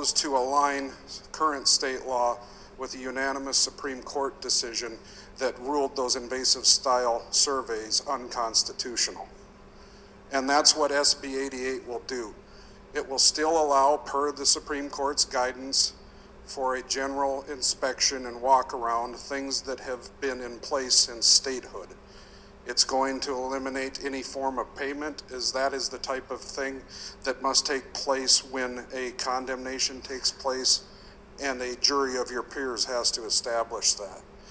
propose to align current state law with a unanimous Supreme Court decision that ruled those invasive style surveys unconstitutional. And that's what SB 88 will do. It will still allow, per the Supreme Court's guidance, for a general inspection and walk around, things that have been in place since statehood. It's going to eliminate any form of payment, as that is the type of thing that must take place when a condemnation takes place, and a jury of your peers has to establish that.